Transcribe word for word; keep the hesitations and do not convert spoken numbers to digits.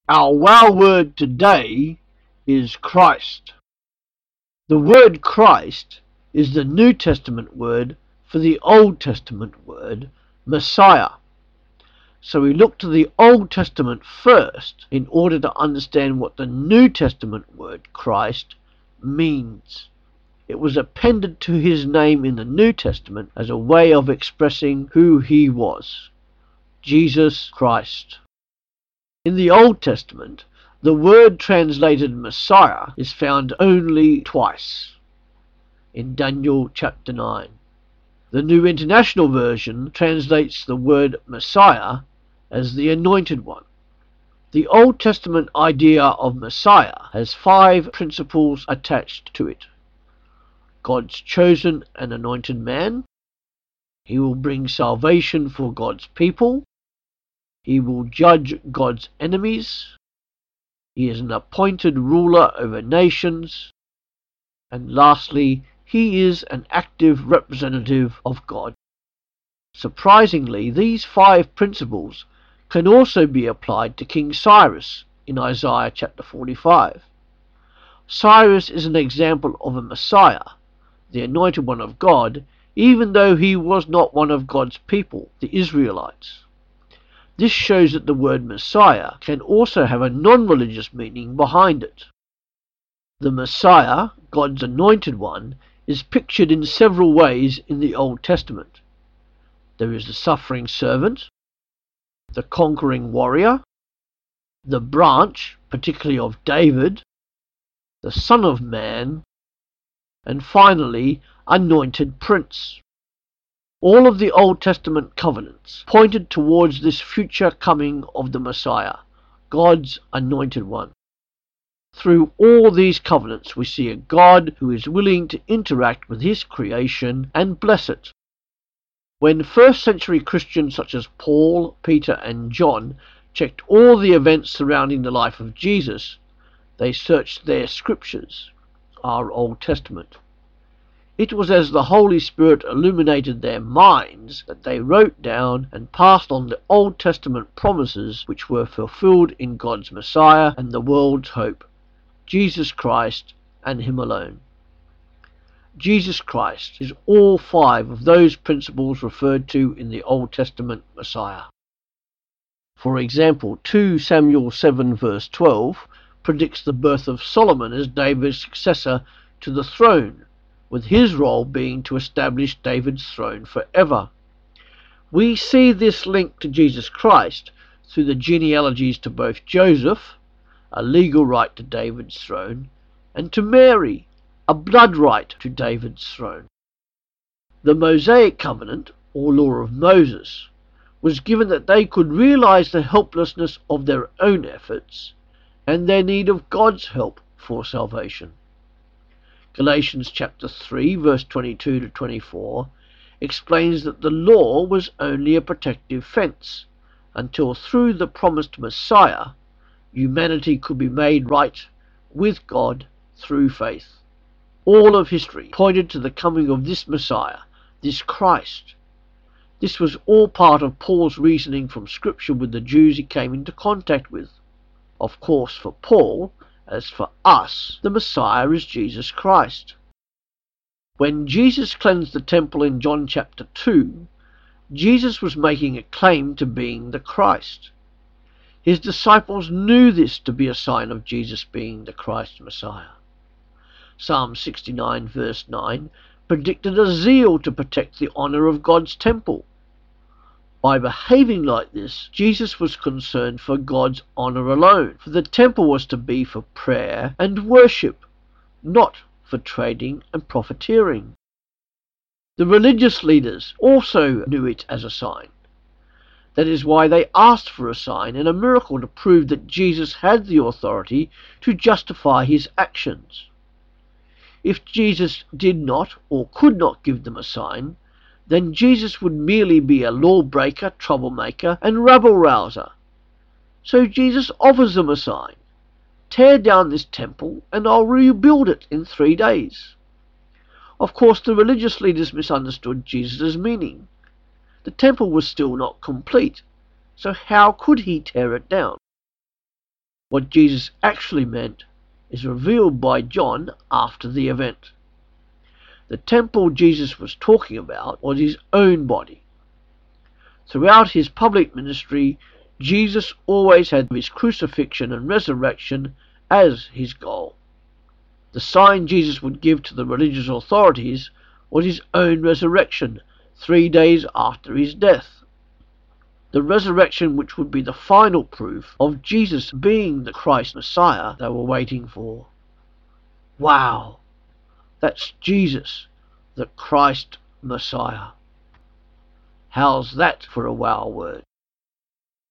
Our wow word today is Christ. The word Christ is the New Testament word for the Old Testament word Messiah. So we look to the Old Testament first in order to understand what the New Testament word Christ means. It was appended to his name in the New Testament as a way of expressing who he was, Jesus Christ. In the Old Testament, the word translated Messiah is found only twice, in Daniel chapter nine. The New International Version translates the word Messiah as the Anointed One. The Old Testament idea of Messiah has five principles attached to it. God's chosen and anointed man. He will bring salvation for God's people. He will judge God's enemies. He is an appointed ruler over nations. And lastly, he is an active representative of God. Surprisingly, these five principles can also be applied to King Cyrus in Isaiah chapter forty-five. Cyrus is an example of a Messiah, the anointed one of God, even though he was not one of God's people, the Israelites. This shows that the word Messiah can also have a non-religious meaning behind it. The Messiah, God's anointed one, is pictured in several ways in the Old Testament. There is the suffering servant, the conquering warrior, the branch, particularly of David, the Son of Man, and finally, anointed prince. All of the Old Testament covenants pointed towards this future coming of the Messiah, God's anointed one. Through all these covenants we see a God who is willing to interact with his creation and bless it. When first century Christians such as Paul, Peter and John checked all the events surrounding the life of Jesus, they searched their scriptures, our Old Testament. It was as the Holy Spirit illuminated their minds that they wrote down and passed on the Old Testament promises which were fulfilled in God's Messiah and the world's hope, Jesus Christ and him alone. Jesus Christ is all five of those principles referred to in the Old Testament Messiah. For example, two Samuel seven verse twelve predicts the birth of Solomon as David's successor to the throne, with his role being to establish David's throne forever. We see this link to Jesus Christ through the genealogies to both Joseph, a legal right to David's throne, and to Mary, a blood right to David's throne. The Mosaic covenant, or law of Moses, was given that they could realize the helplessness of their own efforts and their need of God's help for salvation. Galatians chapter three verse twenty-two to twenty-four explains that the law was only a protective fence until through the promised Messiah humanity could be made right with God through faith. All of history pointed to the coming of this Messiah, this Christ. This was all part of Paul's reasoning from Scripture with the Jews he came into contact with. Of course, for Paul, as for us, the Messiah is Jesus Christ. When Jesus cleansed the temple in John chapter two, Jesus was making a claim to being the Christ. His disciples knew this to be a sign of Jesus being the Christ Messiah. Psalm sixty-nine verse nine predicted a zeal to protect the honour of God's temple. By behaving like this, Jesus was concerned for God's honour alone, for the temple was to be for prayer and worship, not for trading and profiteering. The religious leaders also knew it as a sign. That is why they asked for a sign and a miracle to prove that Jesus had the authority to justify his actions. If Jesus did not or could not give them a sign, then Jesus would merely be a lawbreaker, troublemaker, and rabble-rouser. So Jesus offers them a sign. Tear down this temple, and I'll rebuild it in three days. Of course, the religious leaders misunderstood Jesus' meaning. The temple was still not complete, so how could he tear it down? What Jesus actually meant is revealed by John after the event. The temple Jesus was talking about was his own body. Throughout his public ministry, Jesus always had his crucifixion and resurrection as his goal. The sign Jesus would give to the religious authorities was his own resurrection, three days after his death. The resurrection which would be the final proof of Jesus being the Christ Messiah they were waiting for. Wow! That's Jesus, the Christ Messiah. How's that for a wow word?